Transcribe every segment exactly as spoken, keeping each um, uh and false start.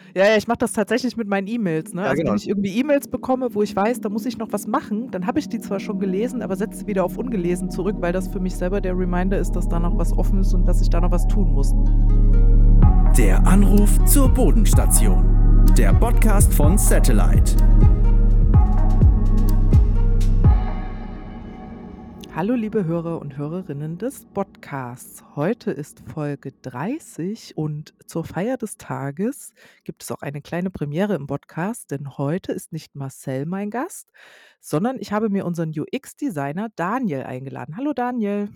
Ja, ja, ich mache das tatsächlich mit meinen E-Mails, ne? Ja, Also, wenn genau. ich irgendwie E-Mails bekomme, wo ich weiß, da muss ich noch was machen, dann habe ich die zwar schon gelesen, aber setze sie wieder auf ungelesen zurück, weil das für mich selber der Reminder ist, dass da noch was offen ist und dass ich da noch was tun muss. Der Anruf zur Bodenstation. Der Podcast von Satellite. Hallo, liebe Hörer und Hörerinnen des Podcasts. Heute ist Folge dreißig und zur Feier des Tages gibt es auch eine kleine Premiere im Podcast, denn heute ist nicht Marcel mein Gast, sondern ich habe mir unseren U X-Designer Daniel eingeladen. Hallo Daniel.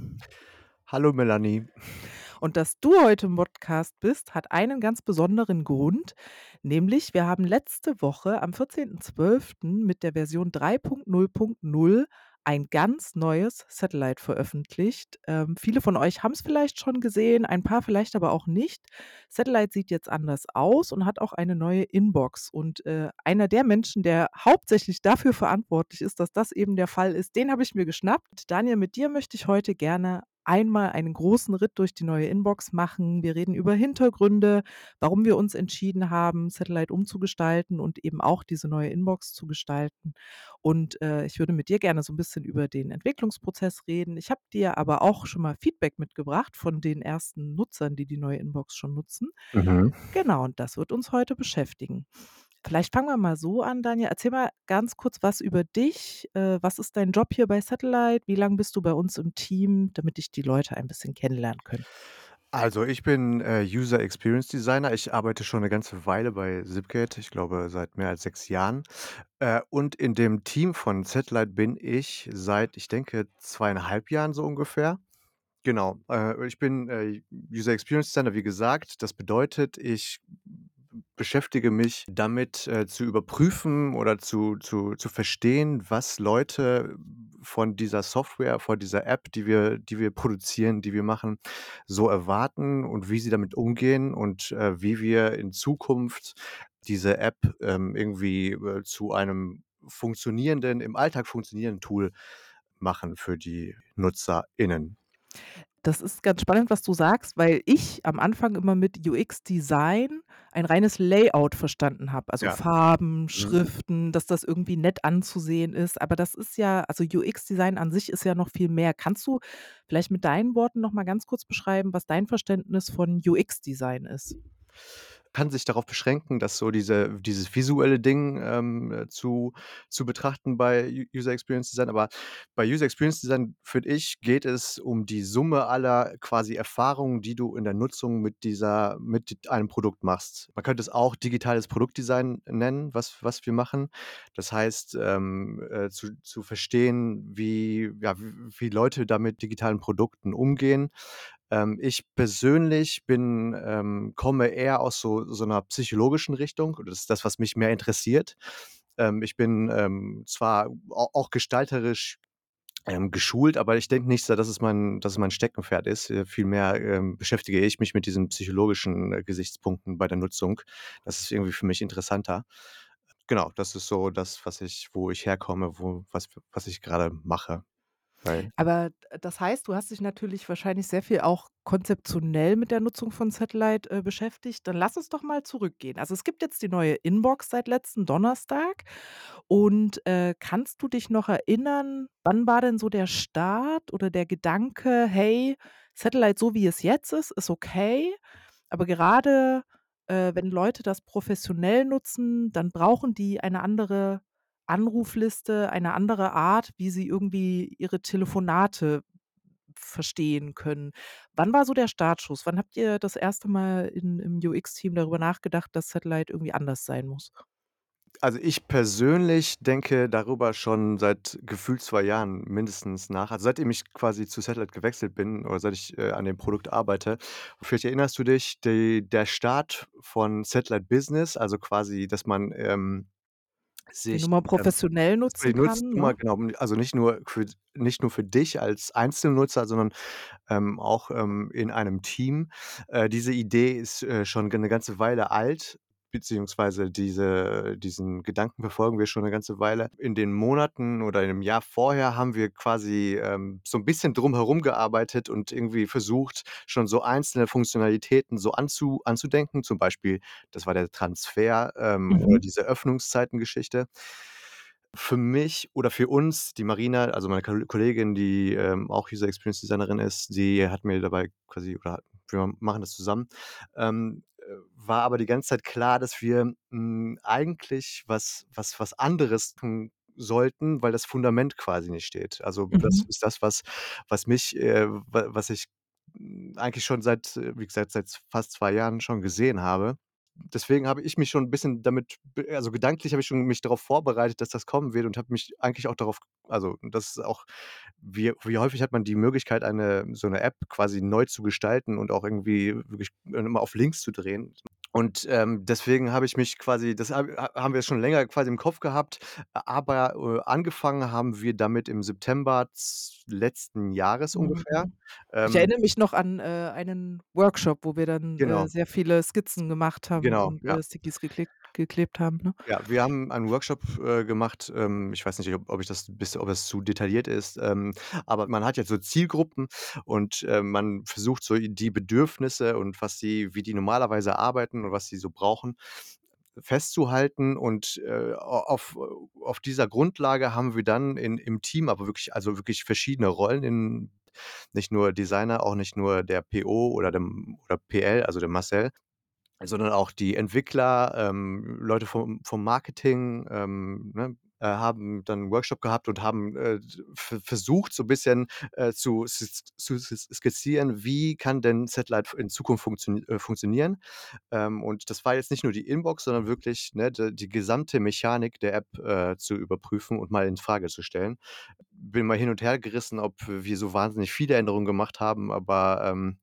Hallo Melanie. Und dass du heute im Podcast bist, hat einen ganz besonderen Grund, nämlich wir haben letzte Woche am vierzehnten zwölften mit der Version drei Punkt null Punkt null ein ganz neues Satellite veröffentlicht. Ähm, viele von euch haben es vielleicht schon gesehen, ein paar vielleicht aber auch nicht. Satellite sieht jetzt anders aus und hat auch eine neue Inbox. Und äh, einer der Menschen, der hauptsächlich dafür verantwortlich ist, dass das eben der Fall ist, den habe ich mir geschnappt. Daniel, mit dir möchte ich heute gerne einmal einen großen Ritt durch die neue Inbox machen. Wir reden über Hintergründe, warum wir uns entschieden haben, Satellite umzugestalten und eben auch diese neue Inbox zu gestalten. Und äh, ich würde mit dir gerne so ein bisschen über den Entwicklungsprozess reden. Ich habe dir aber auch schon mal Feedback mitgebracht von den ersten Nutzern, die die neue Inbox schon nutzen. Mhm. Genau, und das wird uns heute beschäftigen. Vielleicht fangen wir mal so an, Daniel. Erzähl mal ganz kurz was über dich. Äh, was ist dein Job hier bei Satellite? Wie lange bist du bei uns im Team, damit dich die Leute ein bisschen kennenlernen können? Also, ich bin, äh, User Experience Designer. Ich arbeite schon eine ganze Weile bei Zipgate, ich glaube, seit mehr als sechs Jahren. Äh, und in dem Team von Satellite bin ich seit, ich denke, zweieinhalb Jahren so ungefähr. Genau, äh, ich bin, äh, User Experience Designer, wie gesagt. Das bedeutet, ich beschäftige mich damit, äh, zu überprüfen oder zu zu zu verstehen, was Leute von dieser Software, von dieser App, die wir die wir produzieren, die wir machen, so erwarten und wie sie damit umgehen und, äh, wie wir in Zukunft diese App, ähm, irgendwie, äh, zu einem funktionierenden im Alltag funktionierenden Tool machen für die NutzerInnen. Das ist ganz spannend, was du sagst, weil ich am Anfang immer mit U X-Design ein reines Layout verstanden habe, also Ja. Farben, Mhm. Schriften, dass das irgendwie nett anzusehen ist. Aber das ist ja also U X-Design an sich ist ja noch viel mehr. Kannst du vielleicht mit deinen Worten noch mal ganz kurz beschreiben, was dein Verständnis von U X-Design ist? Kann sich darauf beschränken, dass so diese dieses visuelle Ding, ähm, äh, zu zu betrachten bei U User Experience Design. Aber bei User Experience Design, finde ich, geht es um die Summe aller quasi Erfahrungen, die du in der Nutzung mit dieser mit einem Produkt machst. Man könnte es auch digitales Produktdesign nennen, was was wir machen. Das heißt, ähm, äh, zu zu verstehen, wie ja, wie wie Leute da mit digitalen Produkten umgehen. Ähm, ich persönlich bin ähm, komme eher aus so so 'ner psychologischen Richtung. Das ist das, was mich mehr interessiert. Ähm, ich bin, ähm, zwar a auch gestalterisch, ähm, geschult, aber ich denke nicht so, dass es mein dass es mein Steckenpferd ist. Äh, vielmehr, ähm, beschäftige ich mich mit diesen psychologischen, äh, Gesichtspunkten bei der Nutzung. Das ist irgendwie für mich interessanter. Genau, das ist so das, was ich wo ich herkomme, wo was was ich grade mache bei Aber d das heißt, du hast dich natürlich wahrscheinlich sehr viel auch konzeptionell mit der Nutzung von Satellite, äh, beschäftigt. Dann lass uns doch mal zurückgehen. Also, es gibt jetzt die neue Inbox seit letzten Donnerstag und, äh, kannst du dich noch erinnern, wann war denn so der Start oder der Gedanke: „Hey, Satellite, so wie es jetzt ist, ist okay, aber gerade, äh, wenn Leute das professionell nutzen, dann brauchen die eine andere Anrufliste, eine andere Art, wie sie irgendwie ihre Telefonate verstehen können.“ Wann war so der Startschuss? Wann habt ihr das erste Mal in im U X-Team darüber nachgedacht, dass Satellite irgendwie anders sein muss? Also, ich persönlich denke darüber schon seit gefühlt zwei Jahren mindestens nach. Also, seitdem ich quasi zu Satellite gewechselt bin oder seit ich, äh, an dem Produkt arbeite. Vielleicht erinnerst du dich, die der Start von Satellite Business, also quasi, dass man, ähm, Die sich, Nummer ähm professionell dass man nutzen die kann, Nutznummer ne? genau, also nicht nur für nicht nur für dich als Einzelnutzer, sondern, ähm, auch, ähm, in einem Team. Äh, diese Idee ist, äh, schon 'ne ganze Weile alt. beziehungsweise diese diesen Gedanken verfolgen wir schon 'ne ganze Weile. In den Monaten oder in dem Jahr vorher haben wir quasi, ähm, so 'n bisschen drum herum gearbeitet und irgendwie versucht, schon so einzelne Funktionalitäten so anzu anzudenken. Zum Beispiel, das war der Transfer, ähm, oder Mhm. diese Öffnungszeitengeschichte. Für mich oder für uns, die Marina, also meine Kol Kollegin, die, ähm, auch User Experience Designerin ist, die hat mir dabei quasi oder wir machen das zusammen, ähm, äh, war aber die ganze Zeit klar, dass wir, hm, eigentlich was was was anderes tun sollten, weil das Fundament quasi nicht steht. Also, das Mhm. ist das, was was mich, äh wa was ich, hm, eigentlich schon seit, äh, wie gesagt, seit fast zwei Jahren schon gesehen habe. Deswegen habe ich mich schon 'n bisschen damit b also gedanklich habe ich schon mich darauf vorbereitet, dass das kommen wird und habe mich eigentlich auch darauf also, das ist auch wie wie häufig hat man die Möglichkeit, eine so 'ne App quasi neu zu gestalten und auch irgendwie wirklich immer auf links zu drehen. Und, ähm, deswegen habe ich mich quasi das ha ha haben wir schon länger quasi im Kopf gehabt, aber, äh, angefangen haben wir damit im September z letzten Jahres ungefähr. Mhm. Ich Ähm erinnere mich noch an, äh, einen Workshop, wo wir dann, äh, Genau. sehr viele Skizzen gemacht haben Genau, und, ja. äh, Stickies geklebt geklebt haben, ne? Ja, wir haben einen Workshop, äh, gemacht. Ähm, ich weiß nicht, ob ob ich das bis ob es zu detailliert ist, ähm, aber man hat ja so Zielgruppen und, äh, man versucht so die Bedürfnisse und was sie wie die normalerweise arbeiten und was sie so brauchen, festzuhalten und, äh, a auf auf dieser Grundlage haben wir dann in im Team aber wirklich also wirklich verschiedene Rollen in nicht nur Designer, auch nicht nur der PO oder dem oder PL, also der Marcel, sondern auch die Entwickler, ähm, Leute vom vom Marketing, ähm, ne, äh, haben dann 'n Workshop gehabt und haben, äh, v versucht, so bisschen, äh, zu sk zu s skizzieren, wie kann denn Satellite in Zukunft funktio äh, funktionieren? Ähm, und das war jetzt nicht nur die Inbox, sondern wirklich, ne, d die gesamte Mechanik der App, äh, zu überprüfen und mal infrage zu stellen. Bin mal hin und hergerissen, ob wir so wahnsinnig viele Änderungen gemacht haben, aber, ähm,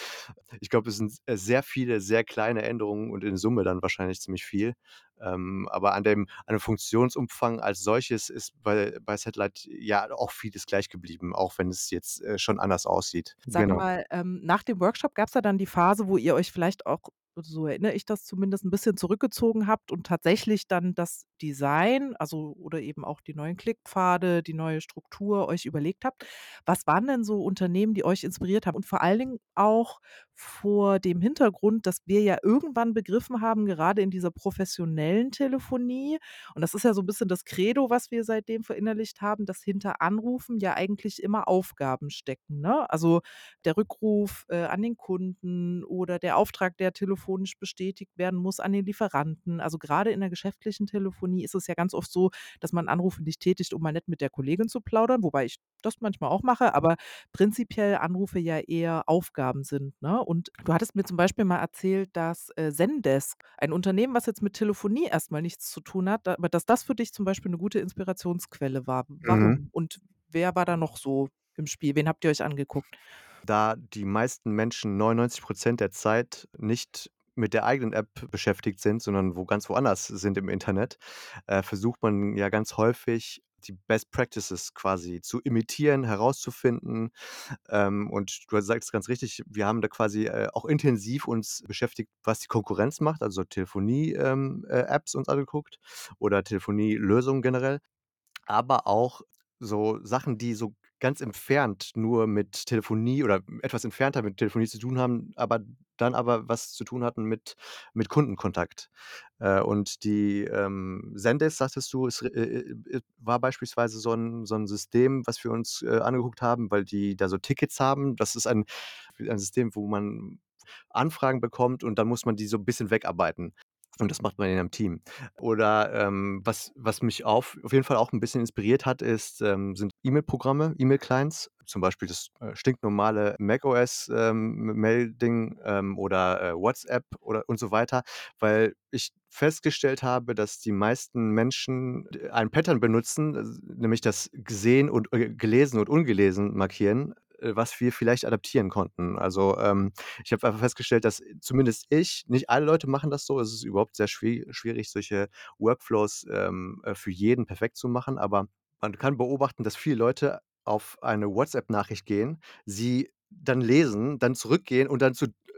ich glaube, es sind, äh, sehr viele, sehr kleine Änderungen und in Summe dann wahrscheinlich ziemlich viel. Ähm, aber an dem an dem Funktionsumfang als solches ist bei bei Satellite ja auch vieles gleich geblieben, auch wenn es jetzt, äh, schon anders aussieht. Sag Genau. mal, ähm, nach dem Workshop gab's da dann die Phase, wo ihr euch vielleicht auch, so erinnere ich das zumindest, 'n bisschen zurückgezogen habt und tatsächlich dann das Design, also oder eben auch die neuen Klickpfade, die neue Struktur euch überlegt habt. Was waren denn so Unternehmen, die euch inspiriert haben? Und vor allen Dingen auch vor dem Hintergrund, dass wir ja irgendwann begriffen haben, gerade in dieser professionellen Telefonie und das ist ja so 'n bisschen das Credo, was wir seitdem verinnerlicht haben, dass hinter Anrufen ja eigentlich immer Aufgaben stecken, ne? Also, der Rückruf, äh, an den Kunden oder der Auftrag, der telefonisch bestätigt werden muss an den Lieferanten. Also, grade in der geschäftlichen Telefonie ist es ja ganz oft so, dass man Anrufe nicht tätigt, um mal nett mit der Kollegin zu plaudern, wobei ich das manchmal auch mache, aber prinzipiell Anrufe ja eher Aufgaben sind, ne? Und du hattest mir zum Beispiel mal erzählt, dass, äh, Zendesk, ein Unternehmen, was jetzt mit Telefonie erst mal nichts zu tun hat, aber dass das für dich zum Beispiel 'ne gute Inspirationsquelle war. Mhm. Warum? Und wer war da noch so im Spiel? Wen habt ihr euch angeguckt? Da die meisten Menschen neunundneunzig Prozent der Zeit nicht mit der eigenen App beschäftigt sind, sondern wo ganz woanders sind im Internet, äh, versucht man ja ganz häufig, die Best Practices quasi zu imitieren, herauszufinden. Ähm, und du sagst ganz richtig, wir haben da quasi, äh, auch intensiv uns beschäftigt, was die Konkurrenz macht, also Telefonie ähm, äh, Apps uns angeguckt oder Telefonielösungen generell, aber auch so Sachen, die so ganz entfernt nur mit Telefonie oder etwas entfernter mit Telefonie zu tun haben, aber dann aber was zu tun hatten mit mit Kundenkontakt. Äh, und die, ähm, Zendesk, sagtest du, ist, äh, äh, äh, war beispielsweise so 'n so 'n System, was wir uns, äh, angeguckt haben, weil die da so Tickets haben. Das ist ein ein System, wo man Anfragen bekommt und dann muss man die so 'n bisschen wegarbeiten. Und das macht man in 'nem Team. Oder, ähm, was was mich auf auf jeden Fall auch 'n bisschen inspiriert hat, ist ähm, sind E-Mail-Programme, E-Mail-Clients, zum Beispiel das, äh, stinknormale macOS, ähm, M Mail-Ding, ähm, oder, äh, WhatsApp oder und so weiter, weil ich festgestellt habe, dass die meisten Menschen d ein Pattern benutzen, s nämlich das gesehen und äh, gelesen und ungelesen markieren, äh, was wir vielleicht adaptieren konnten. Also, ähm, ich habe einfach festgestellt, dass zumindest ich nicht alle Leute machen das so. Es ist überhaupt sehr schwi schwierig, solche Workflows, ähm, äh, für jeden perfekt zu machen, aber man kann beobachten, dass viele Leute auf eine WhatsApp-Nachricht gehen, sie dann lesen, dann zurückgehen und dann zu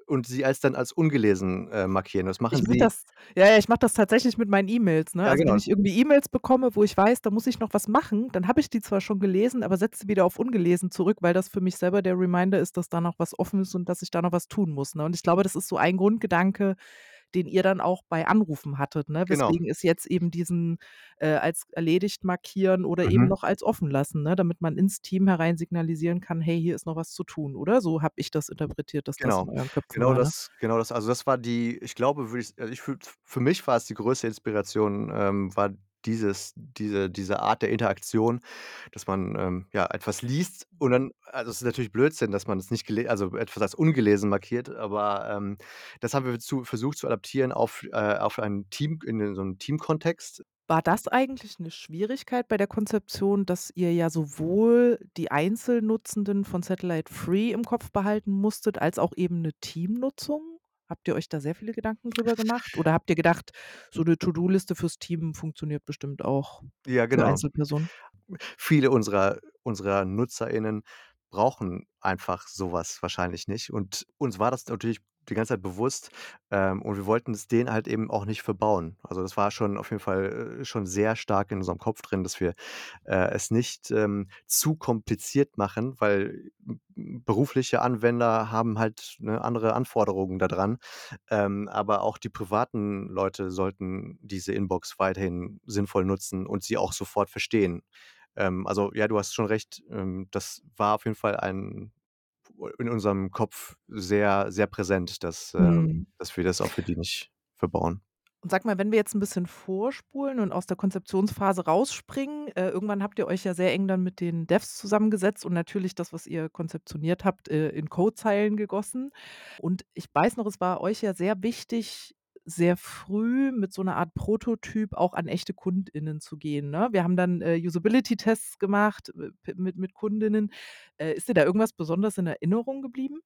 und sie als dann als ungelesen, äh, markieren. Das Ich machen mache sie das ja, ja, ich mache das tatsächlich mit meinen E-Mails, ne? Ja, Also, wenn genau. ich irgendwie E-Mails bekomme, wo ich weiß, da muss ich noch was machen, dann habe ich die zwar schon gelesen, aber setze sie wieder auf ungelesen zurück, weil das für mich selber der Reminder ist, dass da noch was offen ist und dass ich da noch was tun muss, ne? Und ich glaube, das ist so ein Grundgedanke, den ihr dann auch bei Anrufen hattet, ne? Genau. Weswegen es jetzt eben diesen, äh, als erledigt markieren oder eben Mhm. noch als offen lassen, ne? Damit man ins Team herein signalisieren kann: „Hey, hier ist noch was zu tun“, oder? So habe ich das interpretiert, dass das Genau. in euren Köpfen Genau war, ne? das genau das also, das war die ich glaube, würde ich also, ich würde für mich war es die größte Inspiration, ähm, war dieses diese diese Art der Interaktion, dass man, ähm, ja, etwas liest und dann also, es ist natürlich Blödsinn, dass man es nicht gele also, etwas als ungelesen markiert, aber, ähm, das haben wir zu versucht zu adaptieren auf äh, auf ein Team in so 'nem Teamkontext. War das eigentlich 'ne Schwierigkeit bei der Konzeption, dass ihr ja sowohl die Einzelnutzenden von Satellite Free im Kopf behalten musstet, als auch eben 'ne Teamnutzung? Habt ihr euch da sehr viele Gedanken drüber gemacht? Oder habt ihr gedacht, so 'ne To-do-Liste fürs Team funktioniert bestimmt auch Ja, für genau. Einzelpersonen? Viele unserer unserer NutzerInnen brauchen einfach so was wahrscheinlich nicht und uns war das natürlich die ganze Zeit bewusst, ähm, und wir wollten es denen halt eben auch nicht verbauen. Also, das war schon auf jeden Fall, äh, schon sehr stark in unserem Kopf drin, dass wir, äh, es nicht, ähm, zu kompliziert machen, weil b berufliche Anwender haben halt, ne, andere Anforderungen da dran. Ähm, aber auch die privaten Leute sollten diese Inbox weiterhin sinnvoll nutzen und sie auch sofort verstehen. Ähm, also, ja, du hast schon recht, ähm, das war auf jeden Fall ein in unserem Kopf sehr, sehr präsent, dass, ähm Mhm. dass wir das auch für die nicht verbauen. Und sag mal, wenn wir jetzt 'n bisschen vorspulen und aus der Konzeptionsphase rausspringen, äh, irgendwann habt ihr euch ja sehr eng dann mit den Devs zusammengesetzt und natürlich das, was ihr konzeptioniert habt, äh, in Codezeilen gegossen. Und ich weiß noch, es war euch ja sehr wichtig, sehr früh mit so 'ner Art Prototyp auch an echte KundInnen zu gehen, ne? Wir haben dann, äh, Usability-Tests gemacht, äh, p mit mit Kundinnen. Äh, ist dir da irgendwas besonders in Erinnerung geblieben?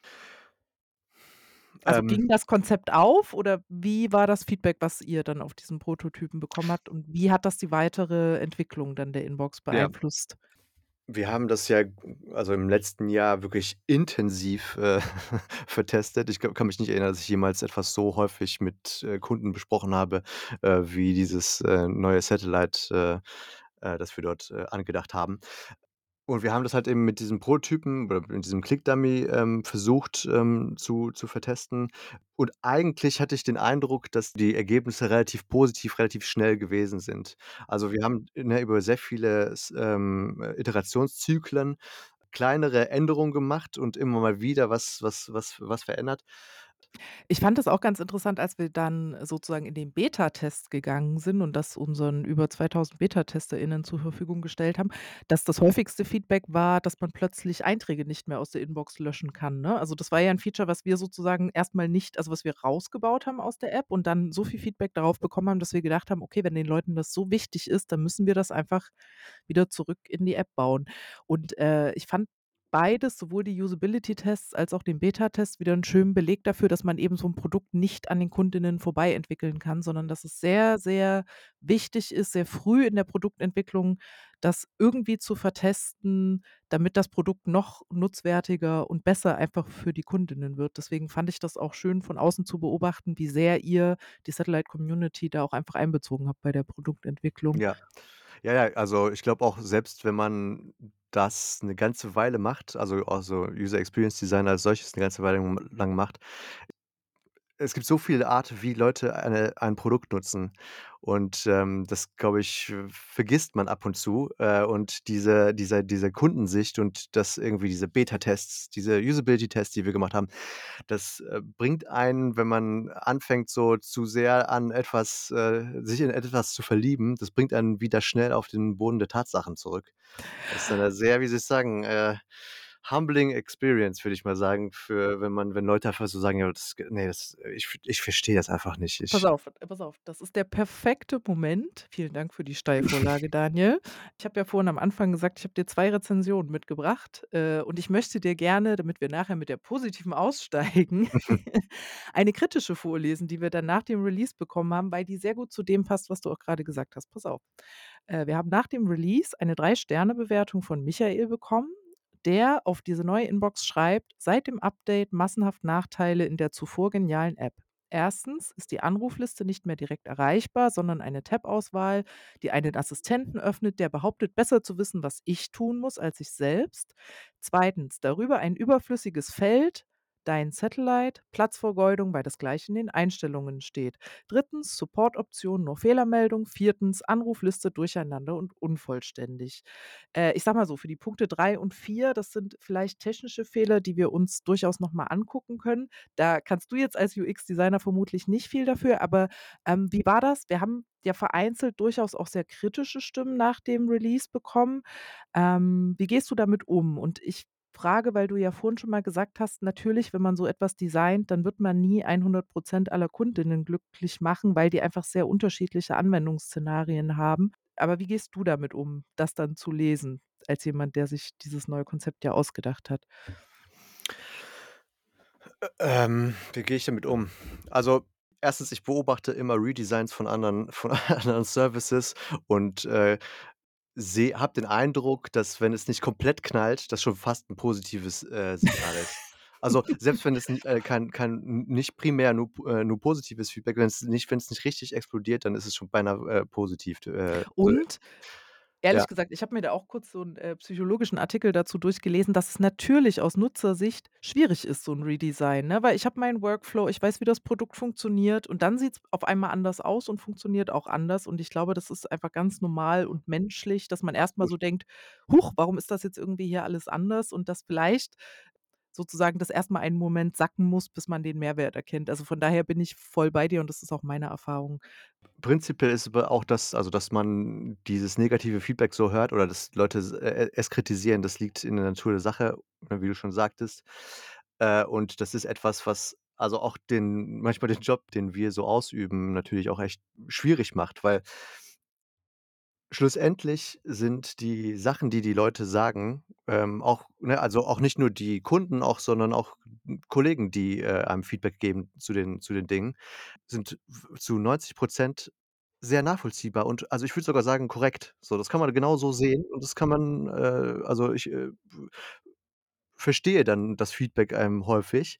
Also, Ähm ging das Konzept auf oder wie war das Feedback, was ihr dann auf diesen Prototypen bekommen habt und wie hat das die weitere Entwicklung dann der Inbox Ja. beeinflusst? Wir haben das ja also, im letzten Jahr wirklich intensiv, äh, vertestet. Ich ka kann mich nicht erinnern, dass ich jemals etwas so häufig mit, äh, Kunden besprochen habe, äh, wie dieses, äh, neue Satellite, äh, äh, das wir dort, äh, angedacht haben. Und wir haben das halt eben mit diesem Prototypen oder mit diesem Click-Dummy, ähm, versucht, ähm, zu zu vertesten. Und eigentlich hatte ich den Eindruck, dass die Ergebnisse relativ positiv, relativ schnell gewesen sind. Also, wir haben, ne, über sehr viele s ähm, Iterationszyklen kleinere Änderungen gemacht und immer mal wieder was was was was verändert. Ich fand das auch ganz interessant, als wir dann sozusagen in den Betatest gegangen sind und das unseren über zweitausend BetatesterInnen zur Verfügung gestellt haben, dass das häufigste Feedback war, dass man plötzlich Einträge nicht mehr aus der Inbox löschen kann, ne? Also, das war ja 'n Feature, was wir sozusagen erst mal nicht also, was wir rausgebaut haben aus der App und dann so viel Feedback darauf bekommen haben, dass wir gedacht haben: „Okay, wenn den Leuten das so wichtig ist, dann müssen wir das einfach wieder zurück in die App bauen.“ Und, äh, ich fand beides, sowohl die Usability-Tests als auch den Betatest wieder 'n schönen Beleg dafür, dass man eben so 'n Produkt nicht an den Kundinnen vorbei entwickeln kann, sondern dass es sehr, sehr wichtig ist, sehr früh in der Produktentwicklung das irgendwie zu vertesten, damit das Produkt noch nutzwertiger und besser einfach für die Kundinnen wird. Deswegen fand ich das auch schön von außen zu beobachten, wie sehr ihr die Satellite-Community da auch einfach einbezogen habt bei der Produktentwicklung. Ja. Ja, ja, also, ich glaube auch, selbst wenn man das 'ne ganze Weile macht, also, auch so User Experience Design als solches 'ne ganze Weile m lang macht es gibt so viele Art, wie Leute eine ein Produkt nutzen. Und, ähm, das, glaube ich, vergisst man ab und zu. Äh, und diese diese diese Kundensicht und das irgendwie diese Betatests, diese Usability-Tests, die wir gemacht haben, das, äh, bringt einen, wenn man anfängt, so zu sehr an etwas äh, sich in etwas zu verlieben das bringt einen wieder schnell auf den Boden der Tatsachen zurück. Das ist eine sehr, wie soll ich sagen, äh, humbling experience, würde ich mal sagen, für wenn man wenn Leute einfach so sagen: „Ja, das ne, das ich v ich verstehe das einfach nicht.“ Pass Ich auf, äh, pass auf, das ist der perfekte Moment. Vielen Dank für die Steilvorlage, Daniel. Ich habe ja vorhin am Anfang gesagt, ich habe dir zwei Rezensionen mitgebracht, äh, und ich möchte dir gerne, damit wir nachher mit der positiven aussteigen, eine kritische vorlesen, die wir dann nach dem Release bekommen haben, weil die sehr gut zu dem passt, was du auch grade gesagt hast. Pass auf. Äh, wir haben nach dem Release eine drei Sterne Bewertung von Michael bekommen. der auf diese neue Inbox schreibt: „Seit dem Update massenhaft Nachteile in der zuvor genialen App. Erstens ist die Anrufliste nicht mehr direkt erreichbar, sondern eine Tab-Auswahl, die einen Assistenten öffnet, der behauptet, besser zu wissen, was ich tun muss, als ich selbst. Zweitens, darüber ein überflüssiges Feld, dein Satellite, Platzvergeudung, weil das gleich in den Einstellungen steht. Drittens, Support-Optionen, nur Fehlermeldung. Viertens, Anrufliste durcheinander und unvollständig.“ Äh, ich sage mal so, für die Punkte drei und vier, das sind vielleicht technische Fehler, die wir uns durchaus noch mal angucken können. Da kannst du jetzt als U X-Designer vermutlich nicht viel dafür, aber, ähm, wie war das? Wir haben ja vereinzelt durchaus auch sehr kritische Stimmen nach dem Release bekommen. Ähm, wie gehst du damit um? Und ich frage, weil du ja vorhin schon mal gesagt hast, natürlich, wenn man so etwas designt, dann wird man nie hundert Prozent aller Kundinnen glücklich machen, weil die einfach sehr unterschiedliche Anwendungsszenarien haben. Aber wie gehst du damit um, das dann zu lesen, als jemand, der sich dieses neue Konzept ja ausgedacht hat? Ä ähm, wie gehe ich damit um? Also, erstens, ich beobachte immer Redesigns von anderen von anderen Services und, äh, sehe habe den Eindruck, dass, wenn es nicht komplett knallt, das schon fast 'n positives, äh, Signal ist. Also, selbst wenn es ni äh, kein kein n nicht primär nur p äh, nur positives Feedback, wenn's nicht wenn's nicht richtig explodiert, dann ist es schon beinahe, äh, positiv, d äh, so Und ehrlich ja. gesagt, ich habe mir da auch kurz so 'n, äh, psychologischen Artikel dazu durchgelesen, dass es natürlich aus Nutzersicht schwierig ist, so 'n Redesign, ne? Weil ich habe meinen Workflow, ich weiß, wie das Produkt funktioniert und dann sieht's auf einmal anders aus und funktioniert auch anders. Und ich glaube, das ist einfach ganz normal und menschlich, dass man erst mal so denkt: „Huch, warum ist das jetzt irgendwie hier alles anders?“ Und dass vielleicht sozusagen das erst mal einen Moment sacken muss, bis man den Mehrwert erkennt. Also, von daher bin ich voll bei dir und das ist auch meine Erfahrung. Prinzipiell ist aber auch das also, dass man dieses negative Feedback so hört oder dass Leute s äh, äh, es kritisieren, das liegt in der Natur der Sache, ne, wie du schon sagtest. Äh, und das ist etwas, was also auch den manchmal den Job, den wir so ausüben, natürlich auch echt schwierig macht, weil schlussendlich sind die Sachen, die die Leute sagen, ähm, auch ne, also auch nicht nur die Kunden auch, sondern auch Kollegen, die, äh, einem Feedback geben zu den zu den Dingen, sind w zu neunzig Prozent sehr nachvollziehbar und also, ich würde sogar sagen, korrekt. So, das kann man genau so sehen und das kann man, äh also, ich, äh, w verstehe dann das Feedback einem häufig.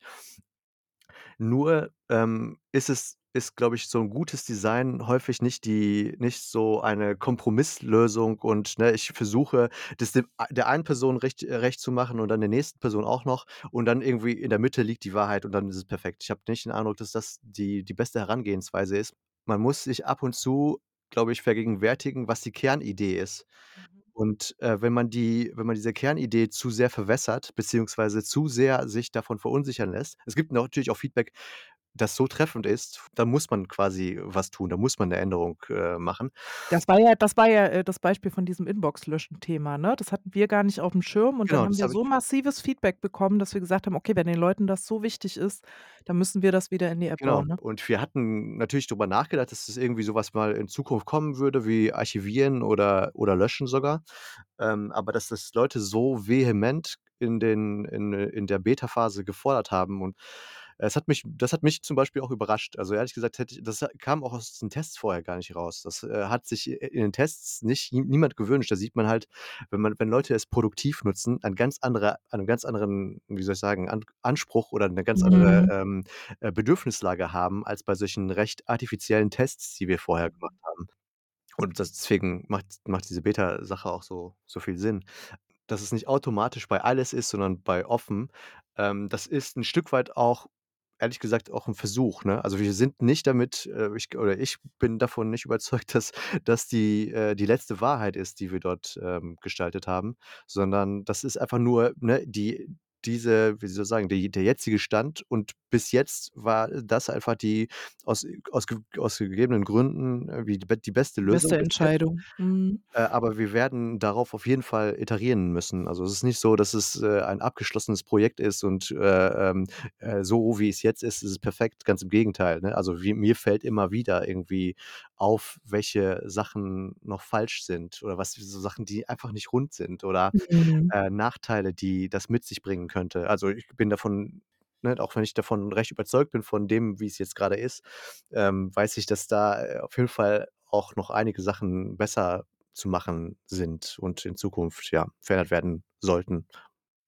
Nur, ähm, ist es ist, glaube ich, so 'n gutes Design häufig nicht die nicht so eine Kompromisslösung und, ne, ich versuche, das dem a der einen Person recht äh, recht zu machen und dann der nächsten Person auch noch und dann irgendwie in der Mitte liegt die Wahrheit und dann ist es perfekt. Ich habe nicht den Eindruck, dass das die die beste Herangehensweise ist. Man muss sich ab und zu, glaube ich, vergegenwärtigen, was die Kernidee ist. Mhm. Und, äh, wenn man die wenn man diese Kernidee zu sehr verwässert, beziehungsweise zu sehr sich davon verunsichern lässt es gibt natürlich auch Feedback, das so treffend ist, da muss man quasi was tun, da muss man 'ne Änderung, äh, machen. Das war ja das war ja, äh, das Beispiel von diesem Inbox-Löschen-Thema, ne? Das hatten wir gar nicht aufm Schirm und dann Genau, haben das wir habe so ich massives Feedback bekommen, dass wir gesagt haben: „Okay, wenn den Leuten das so wichtig ist, dann müssen wir das wieder in die App Genau. bauen“, ne? Und wir hatten natürlich drüber nachgedacht, dass das irgendwie so was mal in Zukunft kommen würde wie Archivieren oder oder Löschen sogar. Ähm, aber dass das Leute so vehement in den in äh, in der Beta-Phase gefordert haben und es hat mich das hat mich zum Beispiel auch überrascht. Also, ehrlich gesagt hätte ich das kam auch aus den Tests vorher gar nicht raus. Das, äh, hat sich i in den Tests nicht nie niemand gewünscht. Da sieht man halt, wenn man wenn Leute es produktiv nutzen, ein ganz anderer einen ganz anderen, wie soll ich sagen, An Anspruch oder 'ne ganz andere, Mhm. ähm, äh, Bedürfnislage haben als bei solchen recht artifiziellen Tests, die wir vorher gemacht Mhm. haben. Und das deswegen macht macht diese Beta-Sache auch so so viel Sinn. Dass es nicht automatisch bei alles ist, sondern bei offen, ähm, das ist 'n Stück weit auch ehrlich gesagt auch 'n Versuch, ne? Also, wir sind nicht damit, äh, ich oder ich bin davon nicht überzeugt, dass dass die äh, die letzte Wahrheit ist, die wir dort, ähm, gestaltet haben, sondern das ist einfach nur, ne, die diese wie soll ich sagen, die der jetzige Stand und bis jetzt war das einfach die aus aus ge aus gegebenen Gründen, äh, wie die be die beste Die Lösung beste bis jetzt. Entscheidung. Mhm. Äh, aber wir werden darauf auf jeden Fall iterieren müssen. Also, es ist nicht so, dass es, äh, ein abgeschlossenes Projekt ist und, äh, ähm, äh, so wie es jetzt ist, ist es perfekt. Ganz im Gegenteil, ne? Also, wie mir fällt immer wieder irgendwie auf, welche Sachen noch falsch sind oder was so Sachen, die einfach nicht rund sind oder, Mhm. äh, Nachteile, die das mit sich bringen könnte. Also, ich bin davon ne, auch wenn ich davon recht überzeugt bin von dem, wie es jetzt grade ist, ähm, weiß ich, dass da, äh, auf jeden Fall auch noch einige Sachen besser zu machen sind und in Zukunft, ja, verändert werden sollten.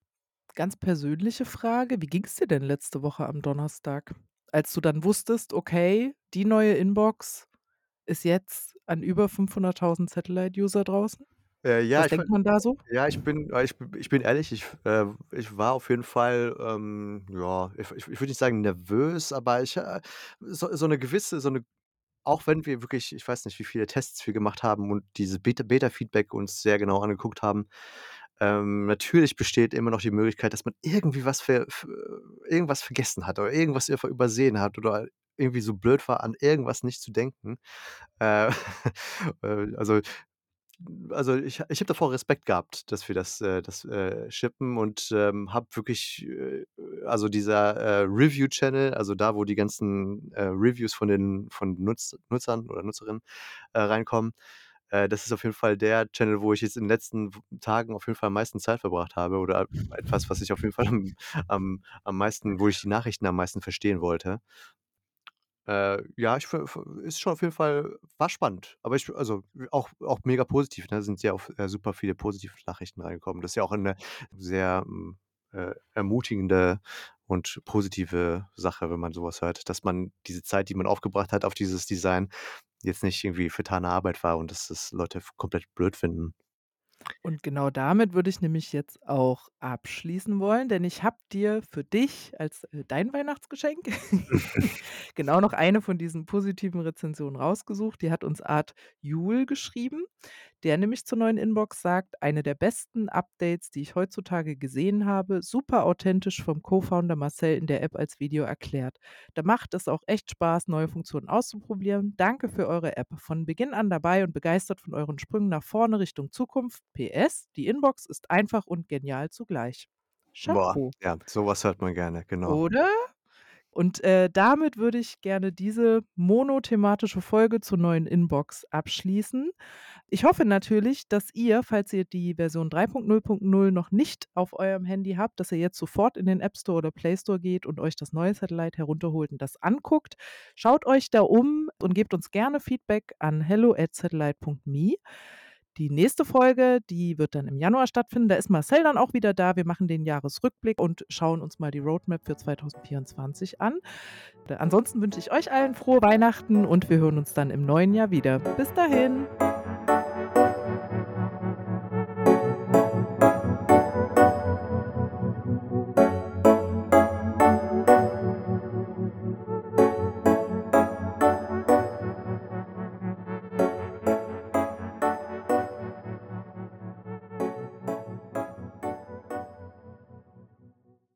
Ganz persönliche Frage, wie ging's dir denn letzte Woche am Donnerstag, als du dann wusstest: „Okay, die neue Inbox ist jetzt an über fünfhunderttausend Satellite-User draußen?“ Äh, ja, Was ich denkt man da so? Ja, ich bin äh, ich b ich bin ehrlich, ich äh, ich war auf jeden Fall, ähm, ja, ich ich ich würde nicht sagen nervös, aber ich, äh so so 'ne gewisse so 'ne auch wenn wir wirklich ich weiß nicht, wie viele Tests wir gemacht haben und diese Beta Beta-Feedback uns sehr genau angeguckt haben. Ähm, natürlich besteht immer noch die Möglichkeit, dass man irgendwie was ver v irgendwas vergessen hat oder irgendwas einfach übersehen hat oder irgendwie so blöd war, an irgendwas nicht zu denken. Äh, äh, also also, ich ich habe davor Respekt gehabt, dass wir das äh, das, äh, shippen und, ähm, habe wirklich, äh also, dieser, äh, Review-Channel, also, da, wo die ganzen, äh, Reviews von den von Nutz Nutzern oder Nutzerinnen, äh, reinkommen. Äh, das ist auf jeden Fall der Channel, wo ich jetzt in den letzten w Tagen auf jeden Fall am meisten Zeit verbracht habe oder etwas, was ich auf jeden Fall am am am meisten wo ich die Nachrichten am meisten verstehen wollte. Äh, ja, ich f f ist schon auf jeden Fall war spannend, aber ich also, auch auch mega positiv, ne? Sind ja auch, äh, super viele positive Nachrichten reingekommen. Das ist ja auch eine sehr, hm, äh, ermutigende und positive Sache, wenn man so was hört, dass man diese Zeit, die man aufgebracht hat auf dieses Design, jetzt nicht irgendwie vertane Arbeit war und dass das Leute f komplett blöd finden. Und genau damit würde ich nämlich jetzt auch abschließen wollen, denn ich habe dir für dich als, äh, dein Weihnachtsgeschenk genau noch eine von diesen positiven Rezensionen rausgesucht. Die hat uns Art Jul geschrieben, der nämlich zur neuen Inbox sagt: „Eine der besten Updates, die ich heutzutage gesehen habe. Super authentisch vom Co-Founder Marcel in der App als Video erklärt. Da macht es auch echt Spaß, neue Funktionen auszuprobieren. Danke für eure App. Von Beginn an dabei und begeistert von euren Sprüngen nach vorne Richtung Zukunft. P S. Die Inbox ist einfach und genial zugleich.“ Boah, Chapeau. ja, so was hört man gerne, genau. Oder? Und, äh, damit würde ich gerne diese monothematische Folge zur neuen Inbox abschließen. Ich hoffe natürlich, dass ihr, falls ihr die Version drei Punkt null Punkt null noch nicht auf eurem Handy habt, dass ihr jetzt sofort in den App Store oder Play Store geht und euch das neue Satellite herunterholt und das anguckt. Schaut euch da um und gebt uns gerne Feedback an hello at satellite Punkt me. Die nächste Folge, die wird dann im Januar stattfinden. Da ist Marcel dann auch wieder da. Wir machen den Jahresrückblick und schauen uns mal die Roadmap für zweitausendvierundzwanzig an. Ansonsten wünsche ich euch allen frohe Weihnachten und wir hören uns dann im neuen Jahr wieder. Bis dahin.